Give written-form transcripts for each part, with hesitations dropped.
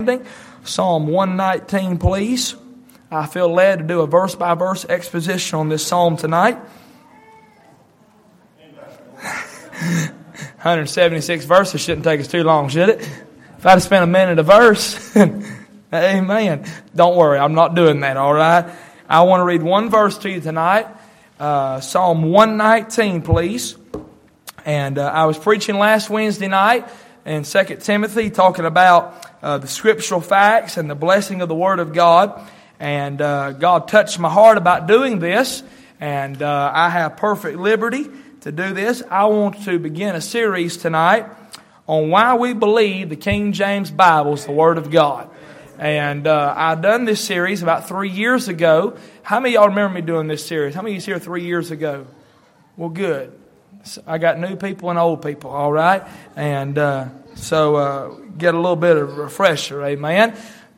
Psalm 119, please. I feel led to do a verse-by-verse exposition on this psalm tonight. 176 verses shouldn't take us too long, should it? If I'd have spent a minute a verse, amen. Don't worry, I'm not doing that, all right? I want to read one verse to you tonight. Psalm 119, please. And I was preaching last Wednesday night in 2 Timothy, talking about the scriptural facts and the blessing of the Word of God. And God touched my heart about doing this. And I have perfect liberty to do this. I want to begin a series tonight on why we believe the King James Bible is the Word of God. And I've done this series about 3 years ago. How many of y'all remember me doing this series? How many of you was here 3 years ago? Well, good. So I got new people and old people, all right? And so get a little bit of refresher, amen?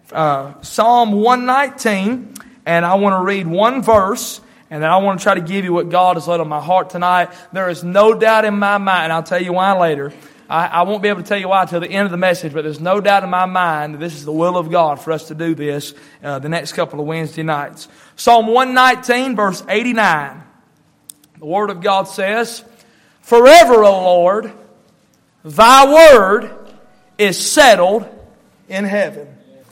Psalm 119, and I want to read one verse, and then I want to try to give you what God has laid on my heart tonight. There is no doubt in my mind, and I'll tell you why later. I won't be able to tell you why until the end of the message, but there's no doubt in my mind that this is the will of God for us to do this the next couple of Wednesday nights. Psalm 119, verse 89. The Word of God says, "Forever, O Lord, Thy word is settled in heaven."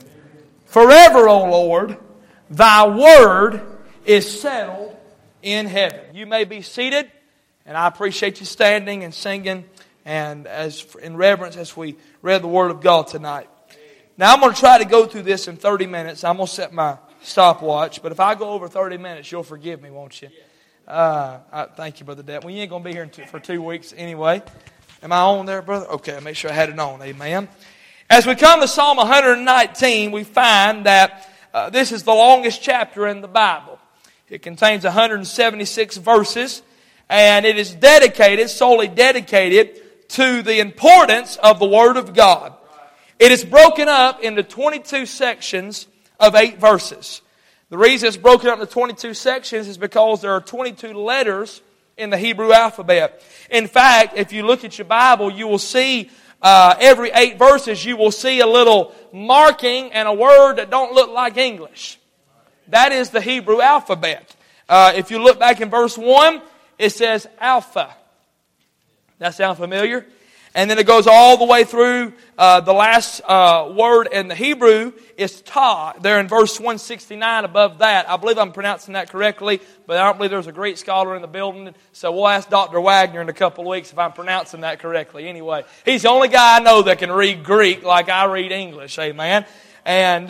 Forever, O Lord, Thy word is settled in heaven. You may be seated, and I appreciate you standing and singing and as in reverence as we read the Word of God tonight. Now I'm going to try to go through this in 30 minutes. I'm going to set my stopwatch, but if I go over 30 minutes, you'll forgive me, won't you? Thank you, Brother Dad. Well, you ain't going to be here for 2 weeks anyway. Am I on there, brother? Okay, make sure I had it on. Amen. As we come to Psalm 119, we find that this is the longest chapter in the Bible. It contains 176 verses, and it is solely dedicated to the importance of the Word of God. It is broken up into 22 sections of 8 verses. The reason it's broken up into 22 sections is because there are 22 letters in the Hebrew alphabet. In fact, if you look at your Bible, you will see every 8 verses, you will see a little marking and a word that don't look like English. That is the Hebrew alphabet. If you look back in verse 1, it says Alpha. That sound familiar? And then it goes all the way through the last word in the Hebrew is Ta. There in verse 169 above that. I believe I'm pronouncing that correctly, but I don't believe there's a Greek scholar in the building. So we'll ask Dr. Wagner in a couple of weeks if I'm pronouncing that correctly. Anyway, he's the only guy I know that can read Greek like I read English. Amen. And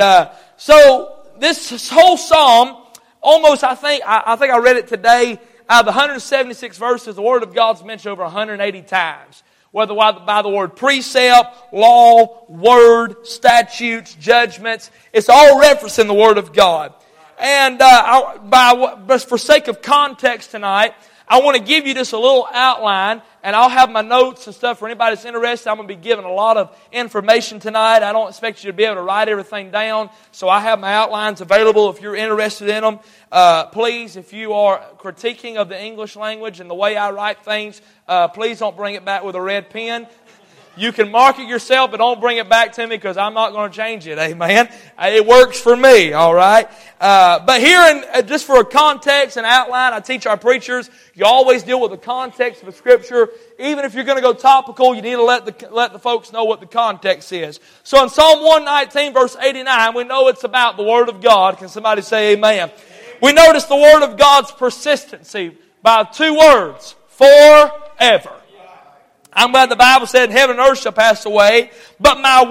so this whole psalm, almost I think I read it today. Out of the 176 verses, the Word of God's mentioned over 180 times. Whether by the word precept, law, word, statutes, judgments. It's all referencing the Word of God. And for sake of context tonight, I want to give you just a little outline, and I'll have my notes and stuff for anybody that's interested. I'm going to be giving a lot of information tonight. I don't expect you to be able to write everything down, so I have my outlines available if you're interested in them. Please, if you are critiquing of the English language and the way I write things, please don't bring it back with a red pen. You can mark it yourself, but don't bring it back to me because I'm not going to change it. Amen. It works for me, all right? But here, just for a context and outline, I teach our preachers, you always deal with the context of the Scripture. Even if you're going to go topical, you need to let the folks know what the context is. So in Psalm 119, verse 89, we know it's about the Word of God. Can somebody say amen? We notice the Word of God's persistency by 2 words, forever. I'm glad the Bible said heaven and earth shall pass away, but my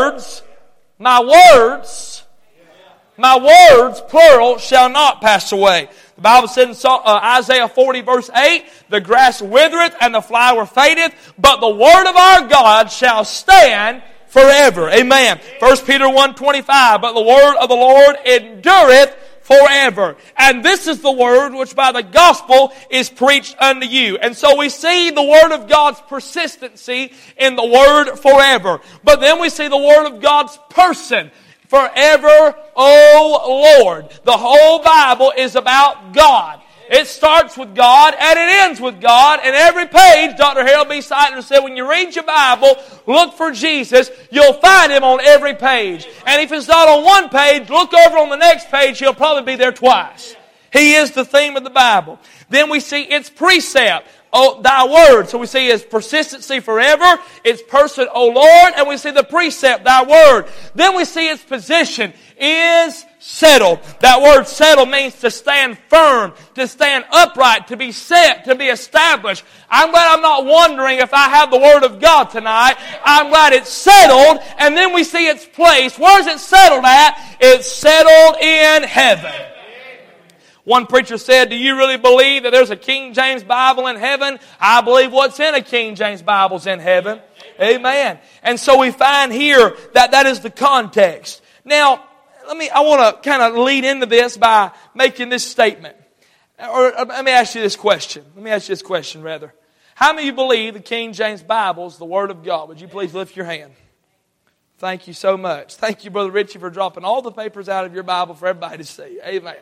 words, plural, shall not pass away. The Bible said in Isaiah 40 verse 8, the grass withereth and the flower fadeth, but the word of our God shall stand forever. Amen. 1 Peter 1:25, but the word of the Lord endureth forever. And this is the word which by the gospel is preached unto you. And so we see the Word of God's persistency in the word forever. But then we see the Word of God's person. Forever, O Lord. The whole Bible is about God. It starts with God and it ends with God. And every page, Dr. Harold B. Seidler said, when you read your Bible, look for Jesus. You'll find Him on every page. And if it's not on one page, look over on the next page. He'll probably be there twice. He is the theme of the Bible. Then we see its precept. Oh, thy word. So we see His persistency forever, its person, O Lord, and we see the precept, thy word. Then we see its position is settled. That word settled means to stand firm, to stand upright, to be set, to be established. I'm glad I'm not wondering if I have the Word of God tonight. I'm glad it's settled. And then we see its place. Where's it settled at? It's settled in heaven. One preacher said, do you really believe that there's a King James Bible in heaven? I believe what's in a King James Bible is in heaven. Amen. And so we find here that that is the context. Now, I want to kind of lead into this by making this statement. Or let me ask you this question. How many of you believe the King James Bible is the Word of God? Would you please lift your hand? Thank you so much. Thank you, Brother Richie, for dropping all the papers out of your Bible for everybody to see. Amen.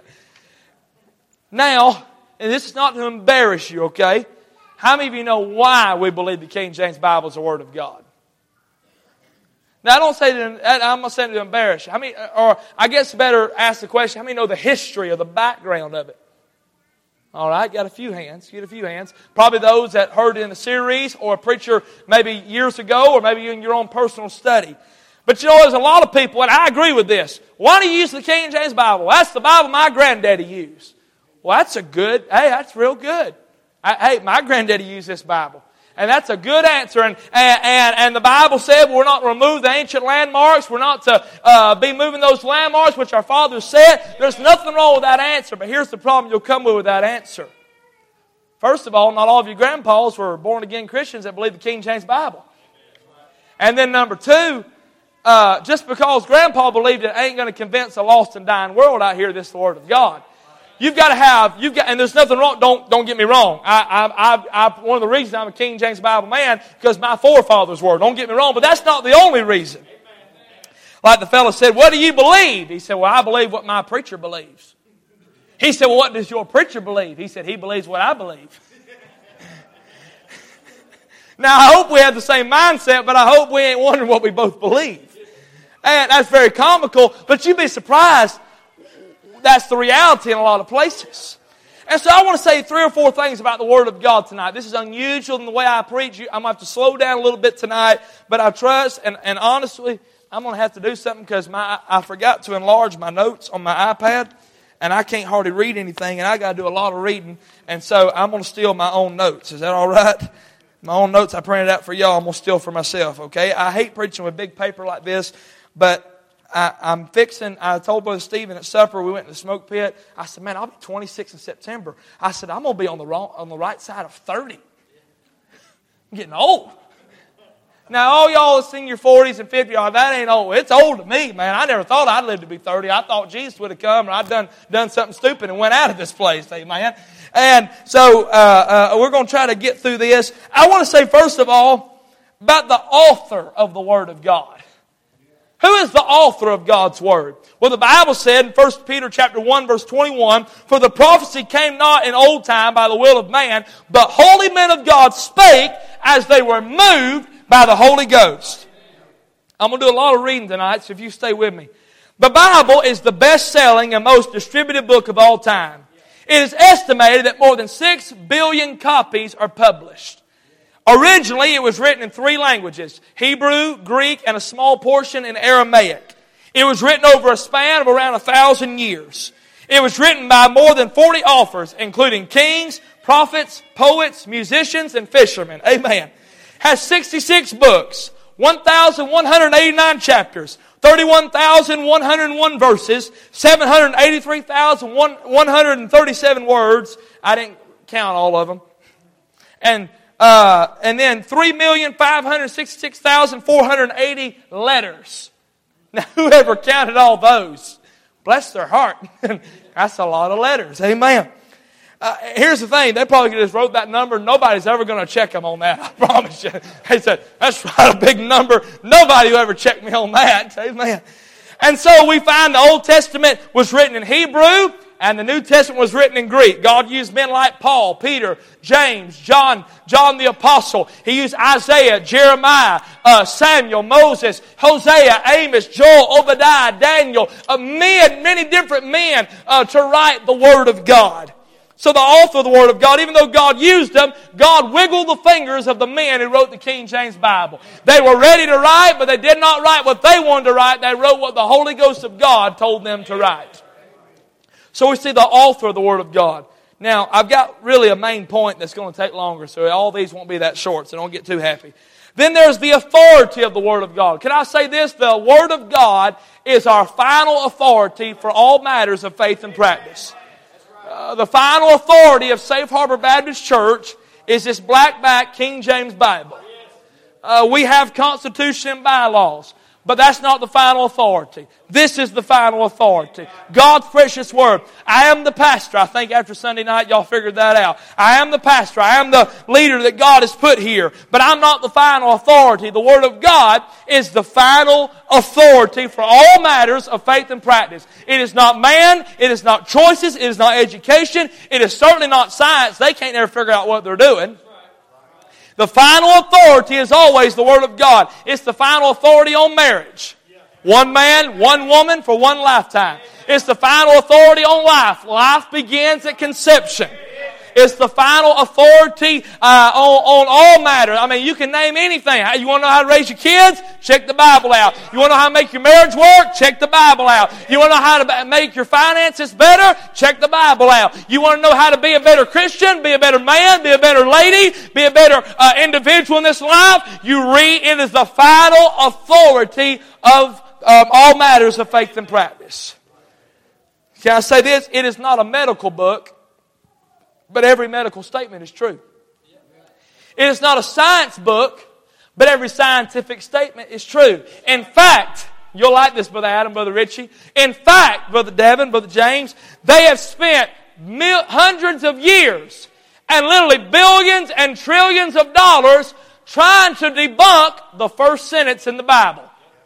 Now, and this is not to embarrass you, okay? How many of you know why we believe the King James Bible is the Word of God? Now, I'm not saying to embarrass you. Or I guess better ask the question, how many know the history or the background of it? All right, got a few hands. Get a few hands. Probably those that heard it in a series or a preacher maybe years ago or maybe in your own personal study. But you know, there's a lot of people, and I agree with this. Why do you use the King James Bible? Well, that's the Bible my granddaddy used. Well, that's real good. My granddaddy used this Bible. And that's a good answer. And the Bible said we're not to remove the ancient landmarks. We're not to be moving those landmarks which our fathers said. There's nothing wrong with that answer. But here's the problem you'll come with that answer. First of all, not all of your grandpas were born-again Christians that believe the King James Bible. And then number two, just because grandpa believed it ain't going to convince a lost and dying world out here this is the Word of God. And there's nothing wrong. Don't get me wrong. One of the reasons I'm a King James Bible man because my forefathers were. Don't get me wrong, but that's not the only reason. Like the fellow said, "What do you believe?" He said, "Well, I believe what my preacher believes." He said, "Well, what does your preacher believe?" He said, "He believes what I believe." Now, I hope we have the same mindset, but I hope we ain't wondering what we both believe. And that's very comical, but you'd be surprised. That's the reality in a lot of places. And so I want to say 3 or 4 things about the Word of God tonight. This is unusual in the way I preach. I'm going to have to slow down a little bit tonight. But I trust, and honestly, I'm going to have to do something because I forgot to enlarge my notes on my iPad. And I can't hardly read anything. And I got to do a lot of reading. And so I'm going to steal my own notes. Is that all right? My own notes I printed out for y'all. I'm going to steal for myself, okay? I hate preaching with big paper like this. But I told Brother Stephen at supper, we went to the smoke pit. I said, man, I'll be 26 in September. I said, I'm going to be on the right side of 30. I'm getting old. Now, all y'all that's in your 40s and 50s, that ain't old. It's old to me, man. I never thought I'd live to be 30. I thought Jesus would have come and I'd done something stupid and went out of this place, amen. And so we're going to try to get through this. I want to say, first of all, about the author of the Word of God. Who is the author of God's Word? Well, the Bible said in 1 Peter chapter 1, verse 21, "For the prophecy came not in old time by the will of man, but holy men of God spake as they were moved by the Holy Ghost." I'm going to do a lot of reading tonight, so if you stay with me. The Bible is the best-selling and most distributed book of all time. It is estimated that more than 6 billion copies are published. Originally, it was written in 3 languages, Hebrew, Greek, and a small portion in Aramaic. It was written over a span of around 1,000 years. It was written by more than 40 authors, including kings, prophets, poets, musicians, and fishermen. Amen. Has 66 books, 1,189 chapters, 31,101 verses, 783,137 words. I didn't count all of them. And then 3,566,480 letters. Now, whoever counted all those, bless their heart. That's a lot of letters. Amen. Here's the thing. They probably just wrote that number. Nobody's ever going to check them on that. I promise you. They said, that's right, a big number. Nobody will ever check me on that. Amen. And so we find the Old Testament was written in Hebrew And the New Testament was written in Greek. God used men like Paul, Peter, James, John the Apostle. He used Isaiah, Jeremiah, Samuel, Moses, Hosea, Amos, Joel, Obadiah, Daniel, many different men to write the Word of God. So the author of the Word of God, even though God used them, God wiggled the fingers of the men who wrote the King James Bible. They were ready to write, but they did not write what they wanted to write. They wrote what the Holy Ghost of God told them to write. So we see the author of the Word of God. Now, I've got really a main point that's going to take longer, so all these won't be that short, so don't get too happy. Then there's the authority of the Word of God. Can I say this? The Word of God is our final authority for all matters of faith and practice. The final authority of Safe Harbor Baptist Church is this black-back King James Bible. We have Constitution and bylaws, but that's not the final authority. This is the final authority. God's precious Word. I am the pastor. I think after Sunday night y'all figured that out. I am the pastor. I am the leader that God has put here. But I'm not the final authority. The Word of God is the final authority for all matters of faith and practice. It is not man. It is not choices. It is not education. It is certainly not science. They can't never figure out what they're doing. The final authority is always the Word of God. It's the final authority on marriage. One man, one woman for one lifetime. It's the final authority on life. Life begins at conception. It's the final authority on all matters. I mean, you can name anything. You want to know how to raise your kids? Check the Bible out. You want to know how to make your marriage work? Check the Bible out. You want to know how to make your finances better? Check the Bible out. You want to know how to be a better Christian, be a better man, be a better lady, be a better individual in this life? You read, it is the final authority of all matters of faith and practice. Can I say this? It is not a medical book, but every medical statement is true. It is not a science book, but every scientific statement is true. In fact, you'll like this, Brother Adam, Brother Richie. In fact, Brother Devin, Brother James, they have spent hundreds of years and literally billions and trillions of dollars trying to debunk the first sentence in the Bible.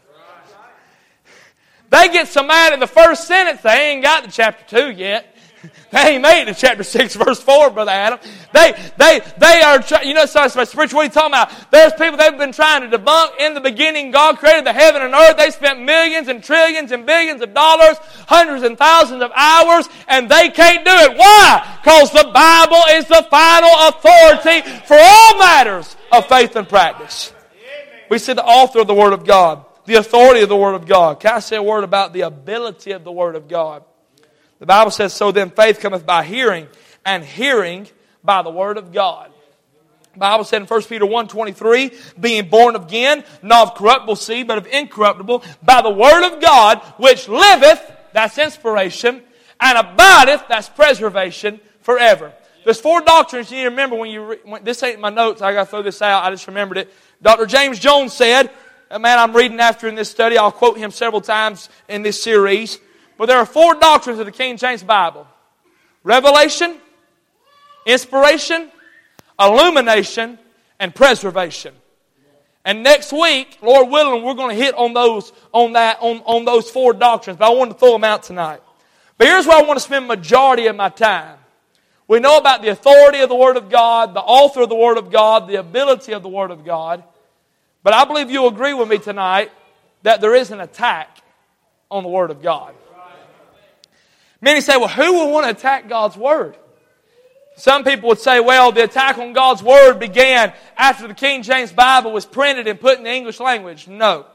They get so mad at the first sentence, they ain't got to chapter 2 yet. They ain't made it to chapter 6, verse 4, Brother Adam. They are, you know, so spiritual, what are you talking about? There's people they've been trying to debunk. In the beginning, God created the heaven and earth. They spent millions and trillions and billions of dollars, hundreds and thousands of hours, and they can't do it. Why? Because the Bible is the final authority for all matters of faith and practice. We see the author of the Word of God, the authority of the Word of God. Can I say a word about the ability of the Word of God? The Bible says, so then faith cometh by hearing, and hearing by the Word of God. The Bible said in 1 Peter 1:23, being born again, not of corruptible seed, but of incorruptible, by the Word of God, which liveth, that's inspiration, and abideth, that's preservation, forever. There's 4 doctrines you need to remember when this ain't my notes, I got to throw this out, I just remembered it. Dr. James Jones said, a man I'm reading after in this study, I'll quote him several times in this series, but there are 4 doctrines of the King James Bible. Revelation, inspiration, illumination, and preservation. And next week, Lord willing, we're going to hit on those 4 doctrines, but I wanted to throw them out tonight. But here's where I want to spend the majority of my time. We know about the authority of the Word of God, the author of the Word of God, the ability of the Word of God. But I believe you'll agree with me tonight that there is an attack on the Word of God. Many say, well, who would want to attack God's Word? Some people would say, well, the attack on God's Word began after the King James Bible was printed and put in the English language. No.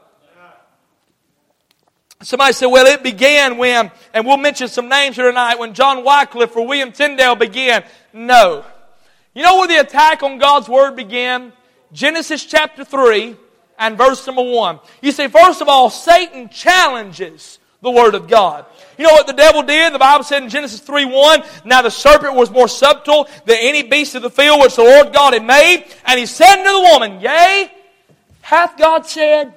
Somebody said, well, it began when, and we'll mention some names here tonight, when John Wycliffe or William Tyndale began. No. You know where the attack on God's Word began? Genesis chapter 3 and verse number 1. You see, first of all, Satan challenges the Word of God. You know what the devil did? The Bible said in Genesis 3:1, now the serpent was more subtle than any beast of the field which the Lord God had made. And he said unto the woman, yea, hath God said?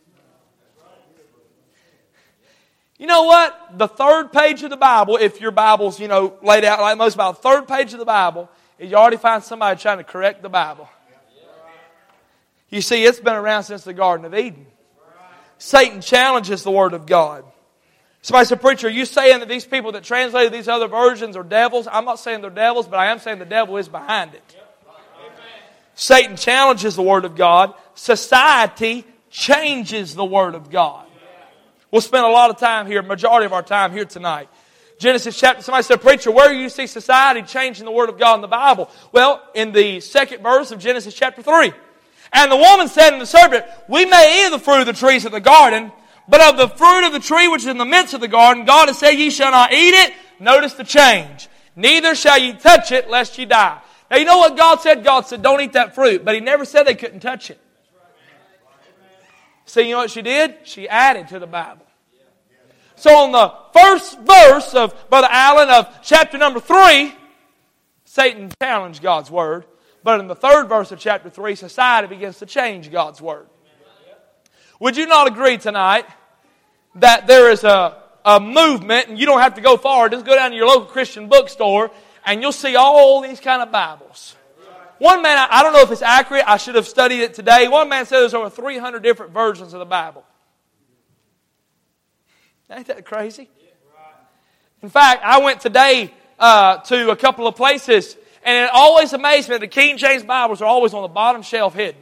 You know what? The 3rd page of the Bible, if your Bible's, laid out like most Bibles, 3rd page of the Bible, is you already find somebody trying to correct the Bible. You see, it's been around since the Garden of Eden. Satan challenges the Word of God. Somebody said, preacher, are you saying that these people that translated these other versions are devils? I'm not saying they're devils, but I am saying the devil is behind it. Satan challenges the Word of God. Society changes the Word of God. We'll spend a lot of time here, majority of our time here tonight. Genesis chapter, somebody said, preacher, where do you see society changing the Word of God in the Bible? Well, in the second verse of Genesis chapter 3. And the woman said unto the serpent, we may eat of the fruit of the trees of the garden, but of the fruit of the tree which is in the midst of the garden, God has said, ye shall not eat it. Notice the change. Neither shall ye touch it, lest ye die. Now you know what God said? God said, don't eat that fruit. But He never said they couldn't touch it. So you know what she did? She added to the Bible. So on the first verse of Brother Allen of chapter number 3, Satan challenged God's Word. But in the third verse of chapter 3, society begins to change God's Word. Would you not agree tonight that there is a movement, and you don't have to go far, just go down to your local Christian bookstore, and you'll see all these kind of Bibles. One man, I don't know if it's accurate, I should have studied it today. One man said there's over 300 different versions of the Bible. Ain't that crazy? In fact, I went today to a couple of places, and it always amazed me that the King James Bibles are always on the bottom shelf hidden.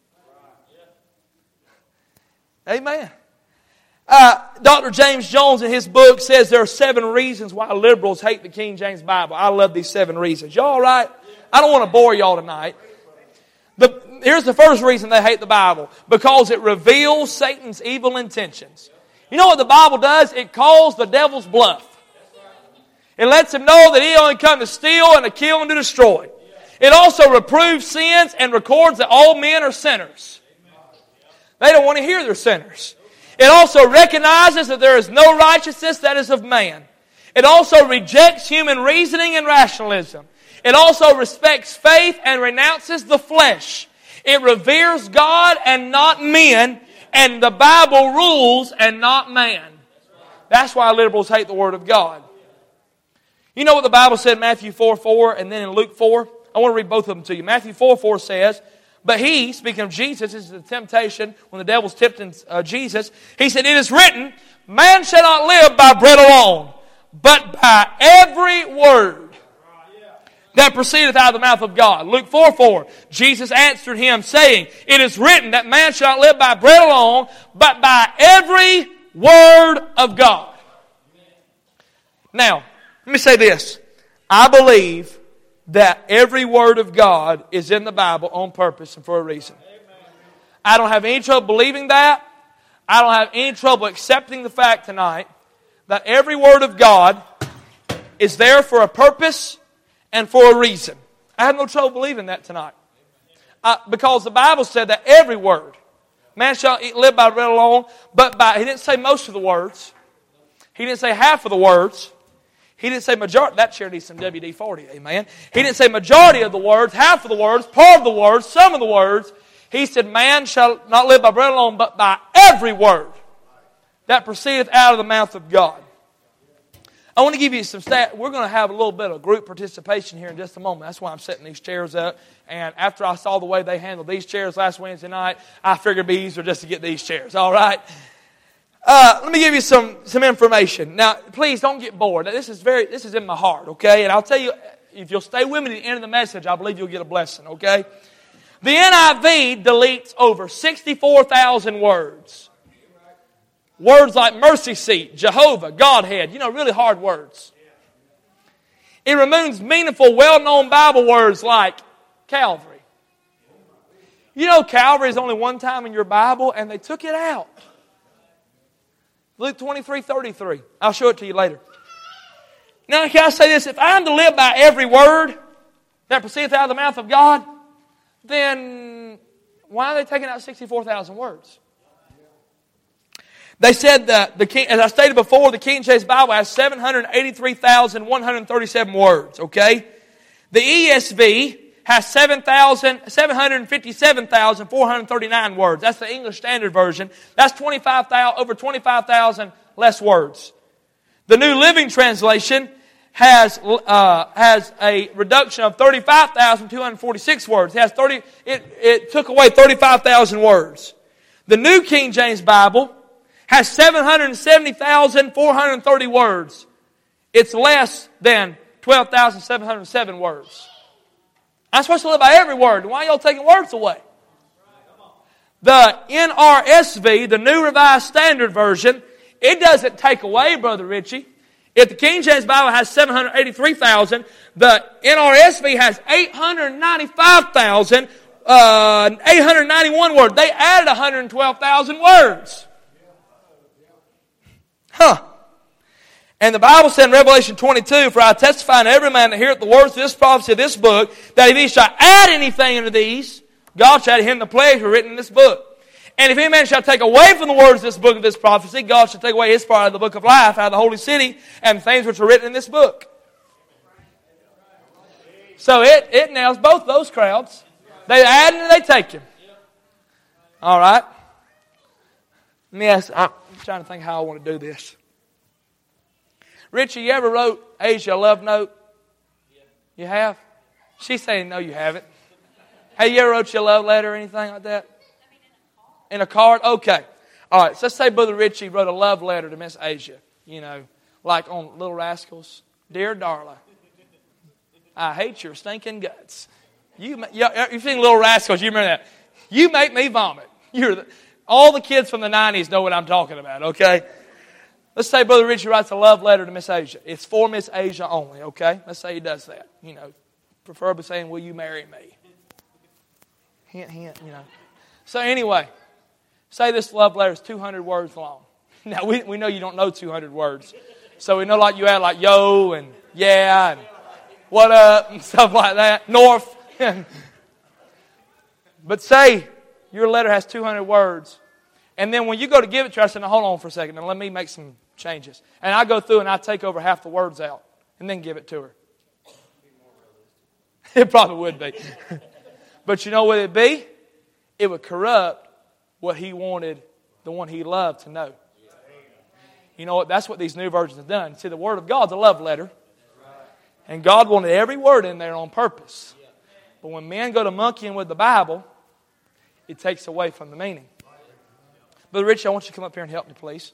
Amen. Dr. James Jones in his book says there are 7 reasons why liberals hate the King James Bible. I love these 7 reasons. Y'all all right? I don't want to bore y'all tonight. Here's the first reason they hate the Bible. Because it reveals Satan's evil intentions. You know what the Bible does? It calls the devil's bluff. It lets him know that he only come to steal and to kill and to destroy. It also reproves sins and records that all men are sinners. They don't want to hear they're sinners. It also recognizes that there is no righteousness that is of man. It also rejects human reasoning and rationalism. It also respects faith and renounces the flesh. It reveres God and not men, and the Bible rules and not man. That's why liberals hate the Word of God. You know what the Bible said in Matthew 4:4 and then in Luke 4? I want to read both of them to you. Matthew 4:4 says, but he, speaking of Jesus, this is the temptation when the devil's tempting Jesus. He said, it is written, man shall not live by bread alone, but by every word that proceedeth out of the mouth of God. Luke 4:4, Jesus answered him, saying, it is written that man shall not live by bread alone, but by every word of God. Now, let me say this. I believe that every word of God is in the Bible on purpose and for a reason. I don't have any trouble believing that. I don't have any trouble accepting the fact tonight that every word of God is there for a purpose and for a reason. I have no trouble believing that tonight. Because the Bible said that every word, man shall live by bread alone, but by, he didn't say most of the words. He didn't say half of the words. He didn't say majority. That chair needs some WD-40, amen. He didn't say majority of the words, half of the words, part of the words, some of the words. He said, man shall not live by bread alone, but by every word that proceedeth out of the mouth of God. I want to give you some stats. We're going to have a little bit of group participation here in just a moment. That's why I'm setting these chairs up. And after I saw the way they handled these chairs last Wednesday night, I figured it'd be easier just to get these chairs. All right? Let me give you some information. Now, please don't get bored. This is in my heart, okay? And I'll tell you, if you'll stay with me to the end of the message, I believe you'll get a blessing, okay? The NIV deletes over 64,000 words. Words like mercy seat, Jehovah, Godhead, really hard words. It removes meaningful, well-known Bible words like Calvary. Calvary is only one time in your Bible, and they took it out. Luke 23:33. I'll show it to you later. Now, can I say this? If I'm to live by every word that proceedeth out of the mouth of God, then why are they taking out 64,000 words? They said that, as I stated before, the King James Bible has 783,137 words, okay? The ESV has 757,439 words. That's the English Standard Version. That's over 25,000 less words. The New Living Translation has a reduction of 35,246 words. It took away 35,000 words. The New King James Bible has 770,430 words. It's less than 12,707 words. I'm supposed to live by every word. Why are y'all taking words away? The NRSV, the New Revised Standard Version, it doesn't take away, Brother Richie. If the King James Bible has 783,000, the NRSV has 895,891 words. They added 112,000 words. And the Bible said in Revelation 22, "For I testify unto every man that heareth the words of this prophecy of this book, that if he shall add anything unto these, God shall add him the pleasure written in this book. And if any man shall take away from the words of this book of this prophecy, God shall take away his part of the book of life out of the holy city and the things which are written in this book." So it nails both those crowds. They add and they take him. All right. Let me ask, I'm trying to think how I want to do this. Richie, you ever wrote Asia a love note? You have? She's saying no, you haven't. Hey, you ever wrote you a love letter or anything like that? In a card? Okay. All right, so let's say Brother Richie wrote a love letter to Miss Asia. You know, like on Little Rascals. "Dear Darla, I hate your stinking guts." You've seen Little Rascals, you remember that. "You make me vomit." All the kids from the 90s know what I'm talking about, okay? Let's say Brother Richie writes a love letter to Miss Asia. It's for Miss Asia only, okay? Let's say he does that. You know, preferably saying, "Will you marry me?" Hint, hint, you know. So anyway, say this love letter is 200 words long. Now, we know you don't know 200 words. So we know like you add like yo and yeah and what up and stuff like that. North. But say your letter has 200 words. And then when you go to give it to her, I said, "Now hold on for a second. Now let me make some changes." And I go through and I take over half the words out and then give it to her. It probably would be. But you know what it'd be? It would corrupt what he wanted the one he loved to know. You know what? That's what these new versions have done. See, the Word of God's a love letter. And God wanted every word in there on purpose. But when men go to monkeying with the Bible, it takes away from the meaning. Brother Richie, I want you to come up here and help me, please.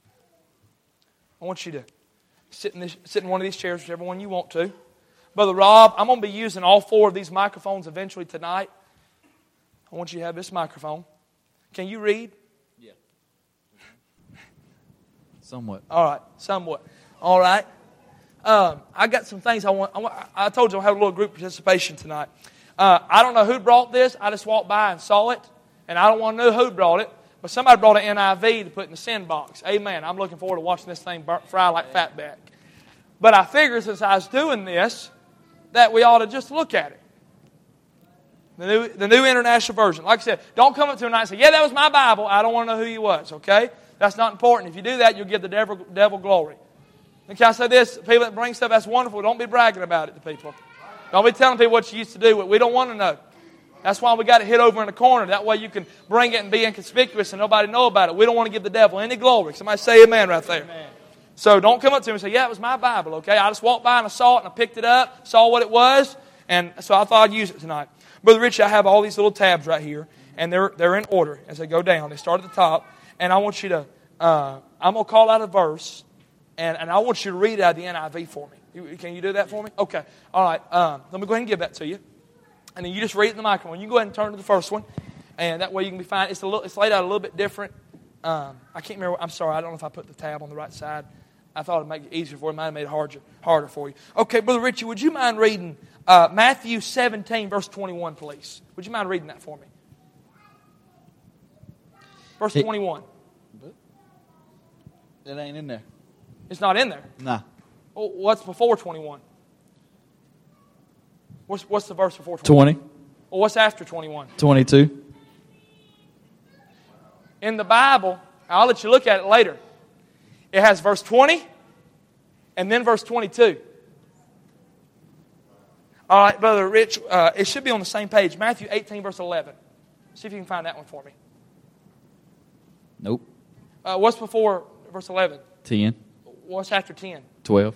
I want you to sit in one of these chairs, whichever one you want to. Brother Rob, I'm going to be using all 4 of these microphones eventually tonight. I want you to have this microphone. Can you read? Yeah. Somewhat. All right, somewhat. All right. I got some things I want. I told you I'll have a little group participation tonight. I don't know who brought this. I just walked by and saw it, and I don't want to know who brought it. But somebody brought an NIV to put in the sin box. Amen. I'm looking forward to watching this thing fry like fatback. But I figured since I was doing this, that we ought to just look at it. The New International Version. Like I said, don't come up to me tonight and say, "Yeah, that was my Bible. I don't want to know who you was." Okay? That's not important. If you do that, you'll give the devil glory. And can I say this? People that bring stuff, that's wonderful. Don't be bragging about it to people. Don't be telling people what you used to do. We don't want to know. That's why we got it hid over in the corner. That way you can bring it and be inconspicuous and nobody know about it. We don't want to give the devil any glory. Somebody say amen right there. Amen. So don't come up to me and say, "Yeah, it was my Bible." Okay? I just walked by and I saw it and I picked it up, saw what it was, and so I thought I'd use it tonight. Brother Richie, I have all these little tabs right here, and they're in order as they go down. They start at the top, and I want you to, I'm going to call out a verse, and I want you to read it out of the NIV for me. Can you do that for me? Okay. All right. Let me go ahead and give that to you. And then you just read it in the microphone. You go ahead and turn to the first one, and that way you can be fine. It's laid out a little bit different. I can't remember. I'm sorry. I don't know if I put the tab on the right side. I thought it'd make it easier for you. It might have made it harder for you. Okay, Brother Richie, would you mind reading Matthew 17, verse 21, please? Would you mind reading that for me? Verse 21. It ain't in there. It's not in there? Nah. Well, what's before 21? What's the verse before 21? 20. Well, what's after 21? 22. In the Bible, I'll let you look at it later. It has verse 20 and then verse 22. All right, Brother Rich, it should be on the same page. Matthew 18, verse 11. See if you can find that one for me. Nope. What's before verse 11? 10. What's after 10? 12.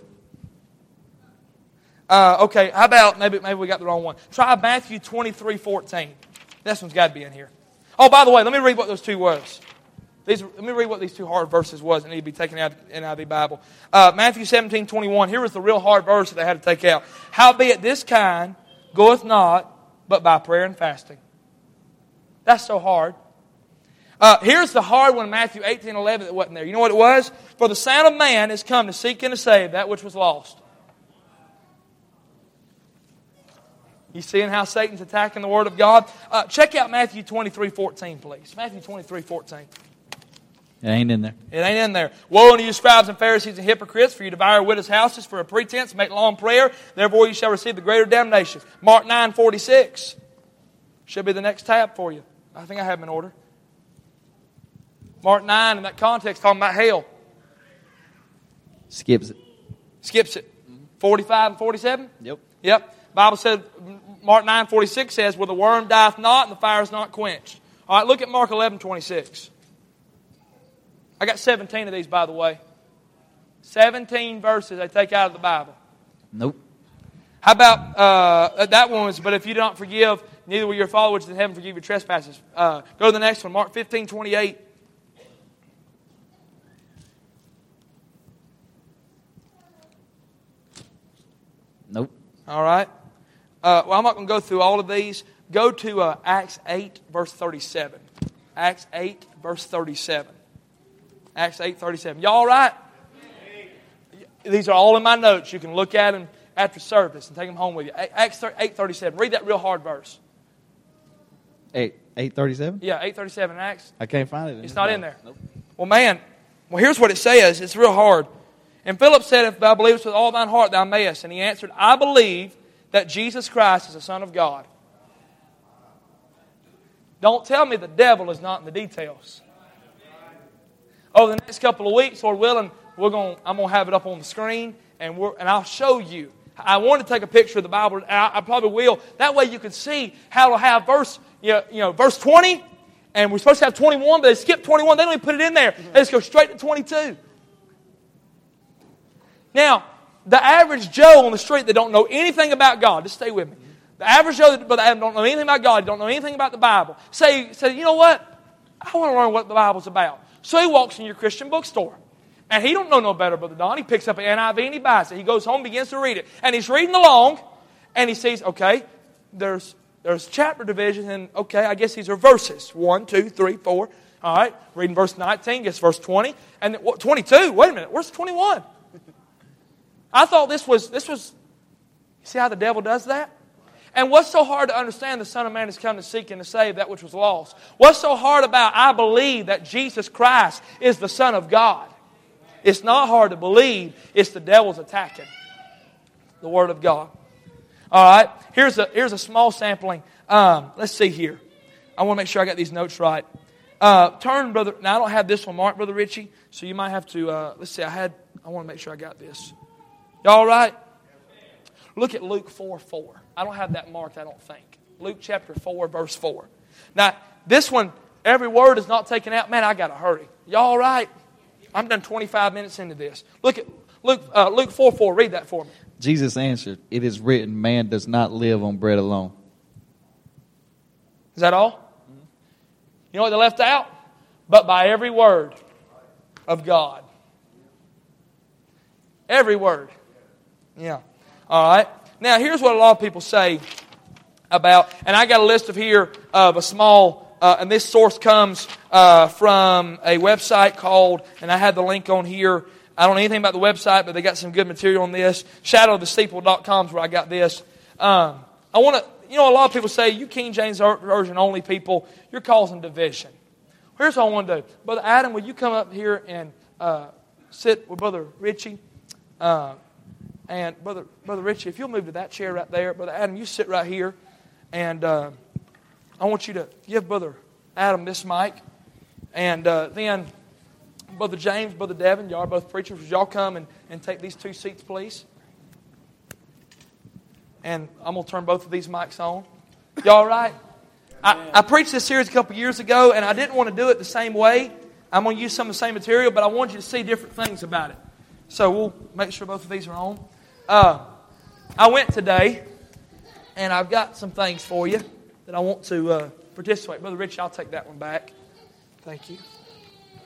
Okay, how about, maybe we got the wrong one. Try Matthew 23, 14. This one's got to be in here. Oh, by the way, let me read what those two was. Let me read what these two hard verses was that need to be taken out in NIV Bible. Matthew 17:21. Here was the real hard verse that they had to take out. Howbeit this kind goeth not, but by prayer and fasting. That's so hard. Here's the hard one in Matthew 18:11 that wasn't there. You know what it was? For the Son of Man is come to seek and to save that which was lost. You seeing how Satan's attacking the Word of God? Check out Matthew 23:14, please. Matthew 23:14. It ain't in there. It ain't in there. Woe unto you, scribes and Pharisees and hypocrites, for you devour widows' houses for a pretense, make long prayer, therefore you shall receive the greater damnation. Mark 9:46. Should be the next tab for you. I think I have them in order. Mark 9, in that context, talking about hell. Skips it. Skips it. 45 and 47? Yep. Bible said, Mark 9:46 says, where the worm dieth not and the fire is not quenched. All right, look at Mark 11:26. I got 17 of these, by the way. 17 verses they take out of the Bible. Nope. How about that one was, but if you do not forgive, neither will your Father which is in heaven forgive your trespasses. Go to the next one, Mark 15:28. Nope. All right. Well, I'm not going to go through all of these. Go to Acts 8, verse 37. Acts 8, verse 37. Acts 8:37. Y'all all right? These are all in my notes. You can look at them after service and take them home with you. Acts 8:37. Read that real hard verse. 8:37? Yeah, 8:37 in Acts. I can't find it. It's not in there. Nope. Well, man, here's what it says. It's real hard. And Philip said, if thou believest with all thine heart, thou mayest. And he answered, I believe that Jesus Christ is the Son of God. Don't tell me the devil is not in the details. Over the next couple of weeks, Lord willing, I'm going to have it up on the screen, and I'll show you. I want to take a picture of the Bible, and I probably will. That way you can see how it'll have verse 20, and we're supposed to have 21, but they skip 21. They don't even put it in there. They just go straight to 22. Now, the average Joe on the street that don't know anything about God, just stay with me. The average Joe that don't know anything about God, don't know anything about the Bible, say, you know what? I want to learn what the Bible's about. So he walks in your Christian bookstore. And he don't know no better, Brother Don. He picks up an NIV and he buys it. He goes home and begins to read it. And he's reading along, and he sees, okay, there's chapter division, and okay, I guess these are verses. 1, 2, 3, 4. All right, reading verse 19, gets verse 20. And 22, wait a minute, where's 21? I thought this was, see how the devil does that? And what's so hard to understand? The Son of Man has come to seek and to save that which was lost. What's so hard about, I believe that Jesus Christ is the Son of God? It's not hard to believe. It's the devil's attacking the Word of God. All right, here's a small sampling. Let's see here. I want to make sure I got these notes right. Turn, brother. Now I don't have this one marked, Brother Richie. So you might have to. Let's see. I want to make sure I got this. Y'all all right? Look at Luke 4:4. I don't have that marked, I don't think. Luke chapter 4, verse 4. Now, this one, every word is not taken out. Man, I got to hurry. Y'all all right? I'm done 25 minutes into this. Look at Luke 4:4. Read that for me. Jesus answered, it is written, man does not live on bread alone. Is that all? You know what they left out? But by every word of God. Every word. Yeah. All right. Now, here's what a lot of people say about, and I got a list of here of a small, and this source comes from a website called, and I had the link on here. I don't know anything about the website, but they got some good material on this. Shadowofthesteeple.com is where I got this. I want to, a lot of people say, you King James Version only people, you're causing division. Here's what I want to do. Brother Adam, will you come up here and sit with Brother Richie? And Brother Richie, if you'll move to that chair right there. Brother Adam, you sit right here. And I want you to give Brother Adam this mic. And then Brother James, Brother Devin, y'all are both preachers. Would y'all come and take these two seats, please? And I'm going to turn both of these mics on. Y'all all right? I preached this series a couple years ago, and I didn't want to do it the same way. I'm going to use some of the same material, but I want you to see different things about it. So we'll make sure both of these are on. I went today, and I've got some things for you that I want to participate. Brother Rich, I'll take that one back. Thank you.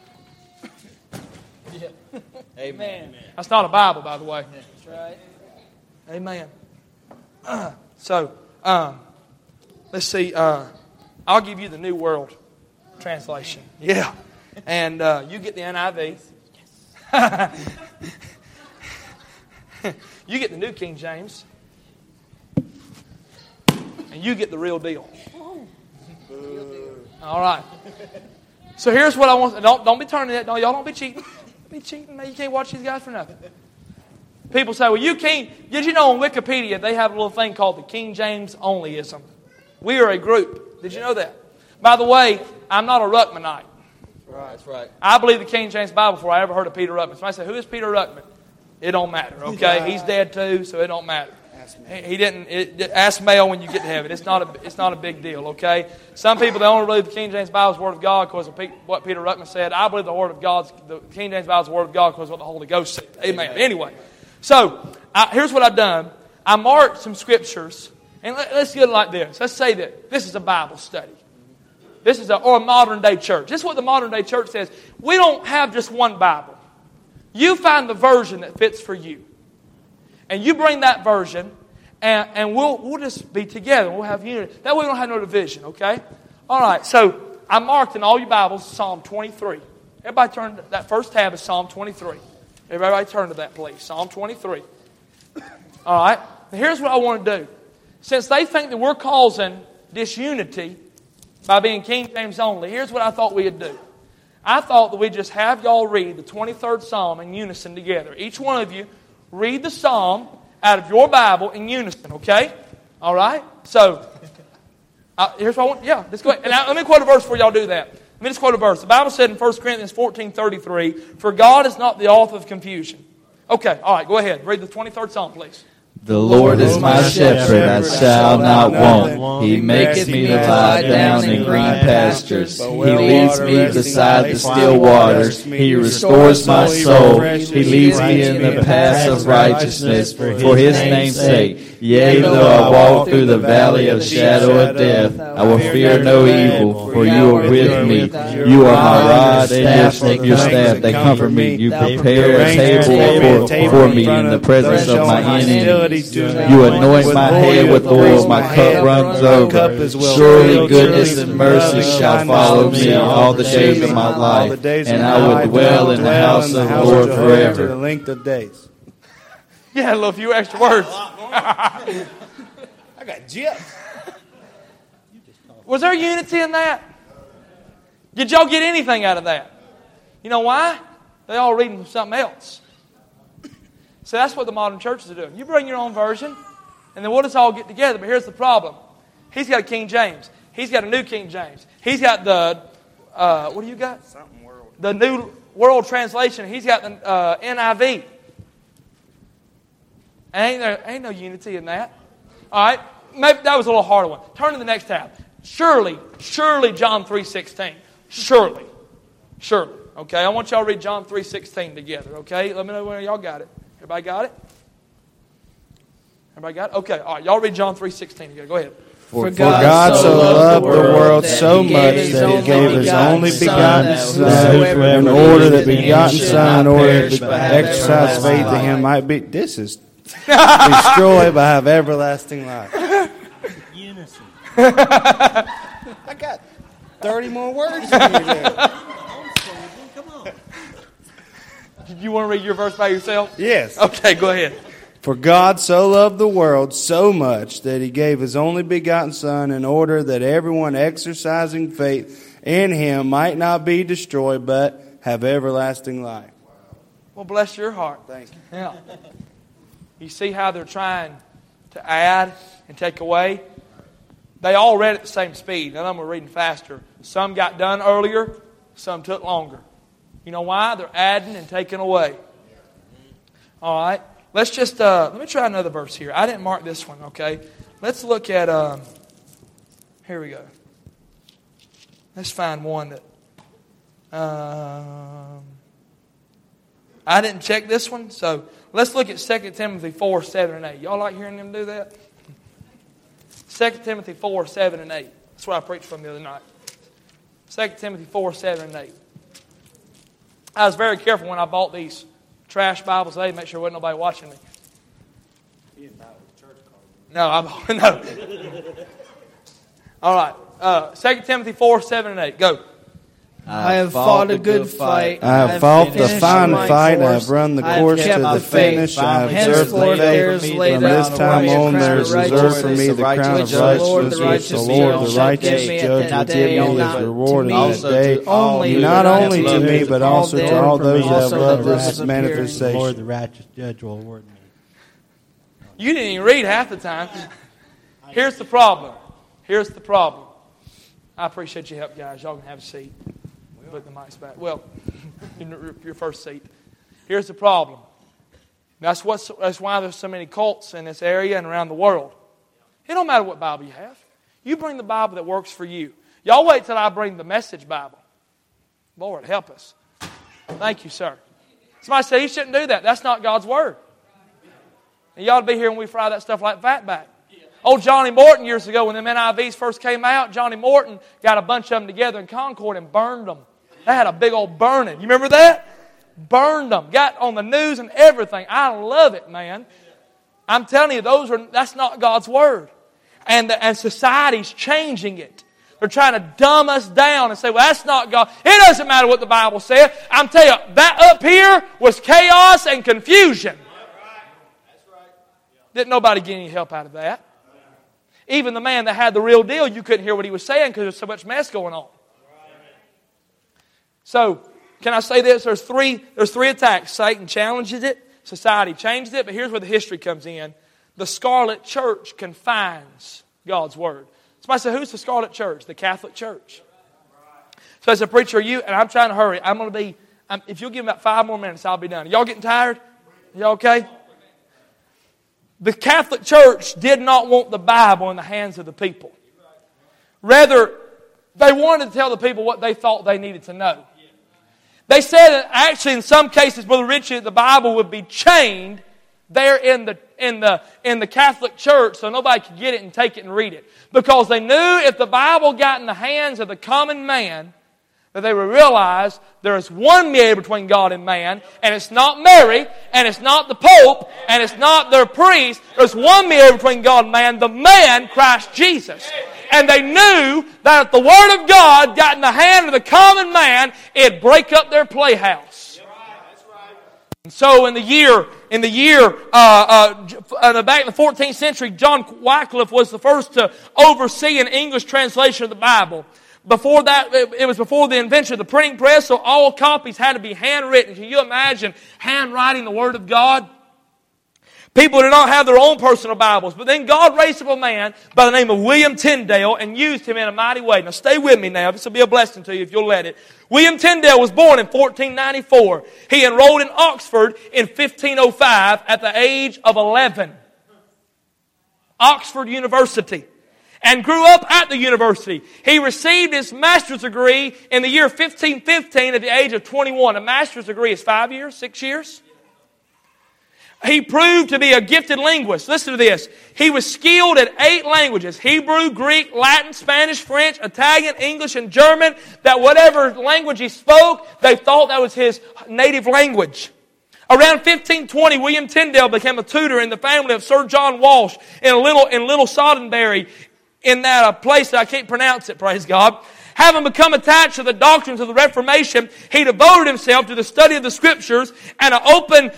Amen. That's not a Bible, by the way. That's right. Amen. So, let's see. I'll give you the New World Translation. Yeah. And you get the NIV. You get the New King James. And you get the real deal. All right. So here's what I want. Don't be turning that. No, y'all don't be cheating. Be cheating, man. You can't watch these guys for nothing. People say, well, you can't. Did you know on Wikipedia they have a little thing called the King James Onlyism? We are a group. Did you know that? By the way, I'm not a Ruckmanite. Right, that's right. I believe the King James Bible before I ever heard of Peter Ruckman. Somebody say, who is Peter Ruckman? It don't matter, okay? He's dead too, so it don't matter. He didn't. Ask Mel when you get to heaven. It's not a big deal, okay? Some people, they only believe the King James Bible is the Word of God because of what Peter Ruckman said. I believe the King James Bible is the Word of God because of what the Holy Ghost said. Amen. Anyway, so here's what I've done. I marked some scriptures, and let's get it like this. Let's say that this is a Bible study. This is a modern day church. This is what the modern day church says. We don't have just one Bible. You find the version that fits for you. And you bring that version, and we'll just be together. We'll have unity. That way we don't have no division, okay? All right, so I marked in all your Bibles Psalm 23. Everybody turn to that first tab is Psalm 23. Everybody turn to that, please. Psalm 23. All right, now here's what I want to do. Since they think that we're causing disunity by being King James only, here's what I thought we'd do. I thought that we'd just have y'all read the 23rd Psalm in unison together. Each one of you read the Psalm out of your Bible in unison, okay? All right? So, here's what I want. Yeah, let's go ahead. And now, let me quote a verse before y'all do that. Let me just quote a verse. The Bible said in 1 Corinthians 14:33, "For God is not the author of confusion." Okay, all right, go ahead. Read the 23rd Psalm, please. The Lord is my shepherd, I shall not want. He maketh me to lie down in green pastures. He leads me beside the still waters. He restores my soul. He leads me in the paths of righteousness for His name's sake. Yea, though I walk through the valley of the shadow of death, I will fear no evil, for you are with me. You are my rod and your staff, they comfort me. You prepare a table before me in the presence of my enemies. You anoint my head with oil, my cup runs over. Surely goodness and mercy shall follow me all the days of my life, and I will dwell in the house of the Lord forever. The length of days. Yeah, a little few extra words. I got gypped. Was there unity in that? Did y'all get anything out of that? You know why? They all reading something else. So that's what the modern churches are doing. You bring your own version, and then we'll just all get together. But here's the problem. He's got a King James. He's got a New King James. He's got the, what do you got? Something world. The New World Translation. He's got the NIV. Ain't no unity in that. All right? Maybe that was a little harder one. Turn to the next tab. Surely John 3:16. Surely. Okay, I want y'all to read John 3:16 together, okay? Let me know when y'all got it. Everybody got it? Everybody got it? Okay, all right. Y'all read John 3:16 together. Go ahead. For God so loved the world so much that He gave His only begotten Son, in order that the begotten Son, in order to exercise faith in Him, might be... This is destroyed by have everlasting life. Unison. I got 30 more words in here. Come on. You want to read your verse by yourself? Yes. Okay, go ahead. For God so loved the world so much that He gave His only begotten Son in order that everyone exercising faith in Him might not be destroyed but have everlasting life. Well, bless your heart. Thank you. Yeah. You see how they're trying to add and take away? They all read at the same speed. None of them were reading faster. Some got done earlier. Some took longer. You know why? They're adding and taking away. All right. Let's just, let me try another verse here. I didn't mark this one, okay? Let's look at, here we go. Let's find one that, I didn't check this one, so let's look at 2 Timothy 4, 7, and 8. Y'all like hearing them do that? 2 Timothy 4, 7, and 8. That's what I preached from the other night. 2 Timothy 4, 7, and 8. I was very careful when I bought these trash Bibles today to make sure there wasn't nobody watching me. No, no. All right. 2 Timothy 4, 7 and 8. Go. I have fought a good fight. I have fought the finished fine my fight. I course. have run the I have course kept to my the faith. finish. I have observed Henceforth the there faith. is laid From out this a time white on crown there of is reserved for me the crown of which the Lord, the righteousness, righteous the Lord, judge, the shall righteous give me at judge, that will give day, me not his reward to in me, that day. only Not to only to me, but all also to them all those that have also loved that this was appearing. manifestation. Lord, the righteous judge will award me. You didn't even read half the time. Here's the problem. Here's the problem. I appreciate your help, guys. Y'all can have a seat. Put the mics back. Well, your first seat. Here's the problem. That's why there's so many cults in this area and around the world. It don't matter what Bible you have. You bring the Bible that works for you. Y'all wait till I bring the Message Bible. Lord, help us. Thank you, sir. Somebody said you shouldn't do that. That's not God's Word. And you ought to be here when we fry that stuff like fatback. Old Johnny Morton years ago, when them NIVs first came out, Johnny Morton got a bunch of them together in Concord and burned them. They had a big old burning. You remember that? Burned them. Got on the news and everything. I love it, man. I'm telling you, that's not God's Word. And society's changing it. They're trying to dumb us down and say, well, that's not God. It doesn't matter what the Bible says. I'm telling you, that up here was chaos and confusion. Didn't nobody get any help out of that. Even the man that had the real deal, you couldn't hear what he was saying because there's so much mess going on. So, can I say this? There's three attacks. Satan challenges it. Society changes it. But here's where the history comes in. The Scarlet Church confines God's Word. Somebody said, who's the Scarlet Church? The Catholic Church. So as a preacher, and I'm trying to hurry. If you'll give me about 5 more minutes, I'll be done. Y'all getting tired? Y'all okay? The Catholic Church did not want the Bible in the hands of the people. Rather, they wanted to tell the people what they thought they needed to know. They said that actually in some cases, Brother Richie, the Bible would be chained there in the Catholic Church so nobody could get it and take it and read it. Because they knew if the Bible got in the hands of the common man, that they would realize there is one mediator between God and man, and it's not Mary, and it's not the Pope, and it's not their priest. There's one mediator between God and man, the man, Christ Jesus. And they knew that if the Word of God got in the hand of the common man, it'd break up their playhouse. And so in the back in the 14th century, John Wycliffe was the first to oversee an English translation of the Bible. Before that, it was before the invention of the printing press, so all copies had to be handwritten. Can you imagine handwriting the Word of God? People did not have their own personal Bibles, but then God raised up a man by the name of William Tyndale and used him in a mighty way. Now stay with me now. This will be a blessing to you if you'll let it. William Tyndale was born in 1494. He enrolled in Oxford in 1505 at the age of 11. Oxford University. And grew up at the university. He received his master's degree in the year 1515 at the age of 21. A master's degree is 5 years, 6 years. He proved to be a gifted linguist. Listen to this. He was skilled at 8 languages. Hebrew, Greek, Latin, Spanish, French, Italian, English, and German. That whatever language he spoke, they thought that was his native language. Around 1520, William Tyndale became a tutor in the family of Sir John Walsh in Little Soddenbury, in that place that I can't pronounce it, praise God. Having become attached to the doctrines of the Reformation, he devoted himself to the study of the Scriptures and he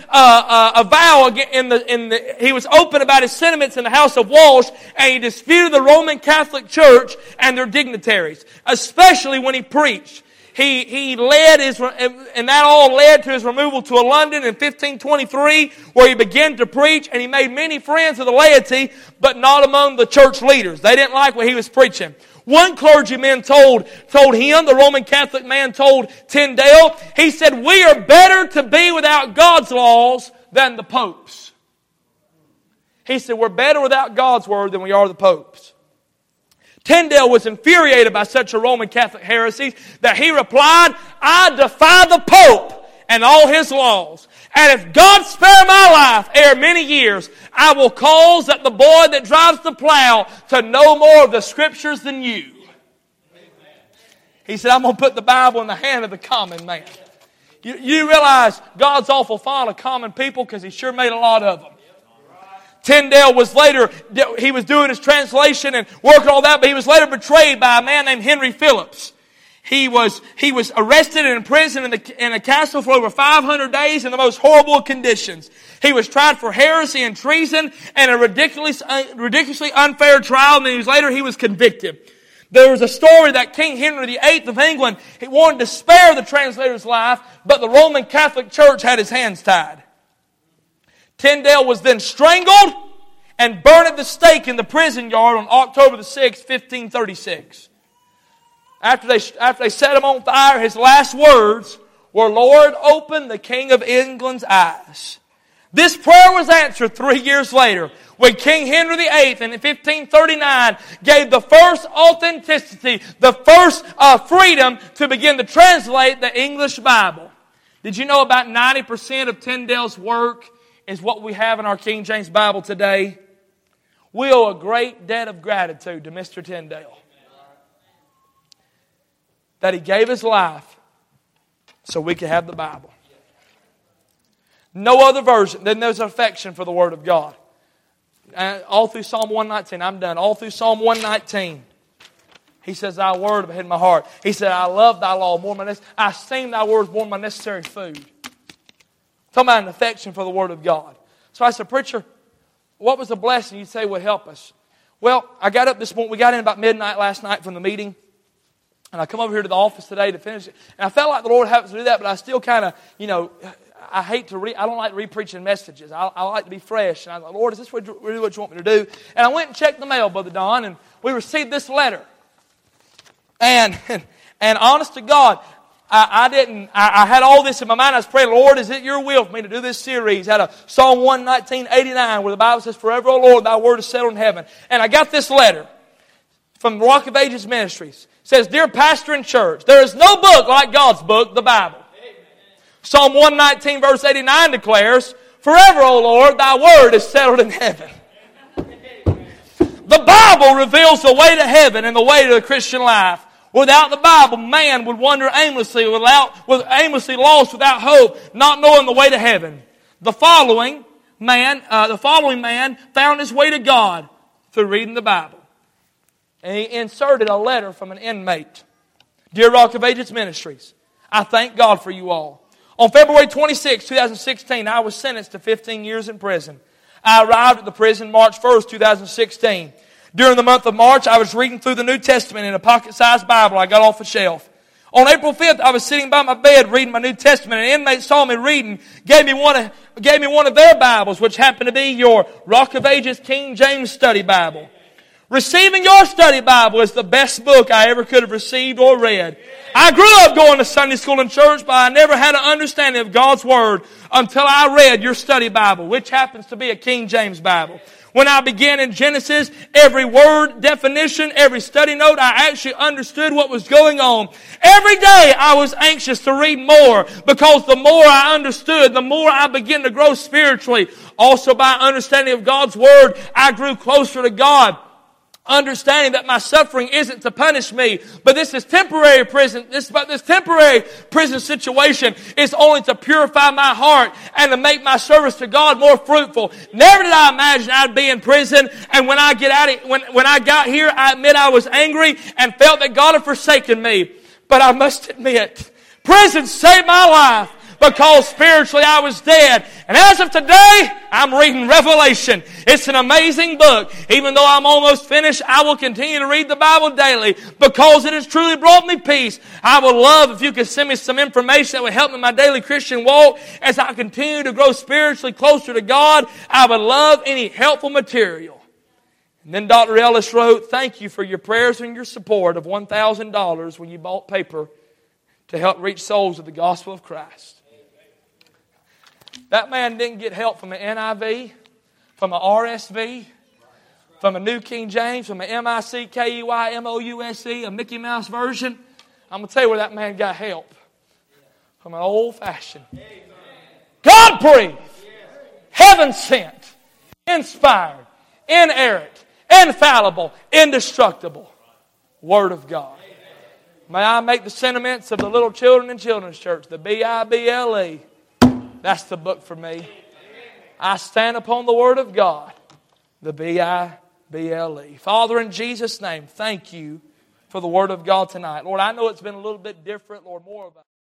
was open about his sentiments in the house of Walsh, and he disputed the Roman Catholic Church and their dignitaries, especially when he preached. And that all led to his removal to London in 1523, where he began to preach, and he made many friends of the laity, but not among the church leaders. They didn't like what he was preaching. One clergyman told him, the Roman Catholic man told Tyndale, he said, we are better to be without God's laws than the Pope's. He said, we're better without God's Word than we are the Pope's. Tyndale was infuriated by such a Roman Catholic heresy that he replied, I defy the Pope and all his laws. And if God spare my life ere many years, I will cause that the boy that drives the plow to know more of the Scriptures than you. He said, I'm going to put the Bible in the hand of the common man. You realize God's awful fond of common people because He sure made a lot of them. Tyndale was later, he was doing his translation and working on that, but he was later betrayed by a man named Henry Phillips. He was arrested and imprisoned in a castle for over 500 days in the most horrible conditions. He was tried for heresy and treason and a ridiculously unfair trial, and then later he was convicted. There was a story that King Henry VIII of England, he wanted to spare the translator's life, but the Roman Catholic Church had his hands tied. Tyndale was then strangled and burned at the stake in the prison yard on October the 6th, 1536. After they set him on fire, his last words were, "Lord, open the King of England's eyes." This prayer was answered 3 years later when King Henry VIII in 1539 gave the first authenticity, the first freedom to begin to translate the English Bible. Did you know about 90% of Tyndale's work is what we have in our King James Bible today? We owe a great debt of gratitude to Mr. Tyndale. That he gave his life so we could have the Bible. No other version. Then there's affection for the Word of God. All through Psalm 119, I'm done. All through Psalm 119, he says, "Thy word have hid my heart." He said, "I love thy law more than this. I esteem thy words more than my necessary food." Talking about an affection for the Word of God. So I said, "Preacher, what was the blessing you say would help us?" Well, I got up this morning. We got in about midnight last night from the meeting. And I come over here to the office today to finish it. And I felt like the Lord had to do that, but I still kind of, I don't like to re-preaching messages. I like to be fresh. And I thought, "Lord, is this really what you want me to do?" And I went and checked the mail, Brother Don, and we received this letter. And honest to God, I had all this in my mind. I was praying, "Lord, is it your will for me to do this series?" Out of Psalm 119:89, where the Bible says, "Forever, O Lord, thy word is settled in heaven." And I got this letter from Rock of Ages Ministries. It says, "Dear pastor and church, there is no book like God's book, the Bible." Amen. Psalm 119 verse 89 declares, "Forever, O Lord, thy word is settled in heaven." The Bible reveals the way to heaven and the way to the Christian life. Without the Bible, man would wander aimlessly, aimlessly lost without hope, not knowing the way to heaven. The following man found his way to God through reading the Bible. And he inserted a letter from an inmate. "Dear Rock of Ages Ministries, I thank God for you all. On February 26, 2016, I was sentenced to 15 years in prison. I arrived at the prison March 1st, 2016. During the month of March, I was reading through the New Testament in a pocket-sized Bible I got off a shelf. On April 5th, I was sitting by my bed reading my New Testament. An inmate saw me reading, gave me one of their Bibles, which happened to be your Rock of Ages King James Study Bible. Receiving your study Bible is the best book I ever could have received or read. I grew up going to Sunday school and church, but I never had an understanding of God's Word until I read your study Bible, which happens to be a King James Bible. When I began in Genesis, every word, definition, every study note, I actually understood what was going on. Every day I was anxious to read more, because the more I understood, the more I began to grow spiritually. Also by understanding of God's Word, I grew closer to God. Understanding that my suffering isn't to punish me, but this is temporary prison. This temporary prison situation is only to purify my heart and to make my service to God more fruitful. Never did I imagine I'd be in prison, and when I got here, I admit I was angry and felt that God had forsaken me. But I must admit, prison saved my life, because spiritually I was dead. And as of today, I'm reading Revelation. It's an amazing book. Even though I'm almost finished, I will continue to read the Bible daily, because it has truly brought me peace. I would love if you could send me some information that would help me in my daily Christian walk as I continue to grow spiritually closer to God. I would love any helpful material. And then Dr. Ellis wrote, "Thank you for your prayers and your support of $1,000 when you bought paper to help reach souls with the gospel of Christ." That man didn't get help from an NIV, from an RSV, from a New King James, from an MICKEYMOUSE, a Mickey Mouse version. I'm going to tell you where that man got help. From an old-fashioned, God-breathed, heaven-sent, inspired, inerrant, infallible, indestructible Word of God. May I make the sentiments of the little children in Children's Church, the Bible. That's the book for me. I stand upon the Word of God, the Bible. Father, in Jesus' name, thank you for the Word of God tonight. Lord, I know it's been a little bit different, Lord, more of a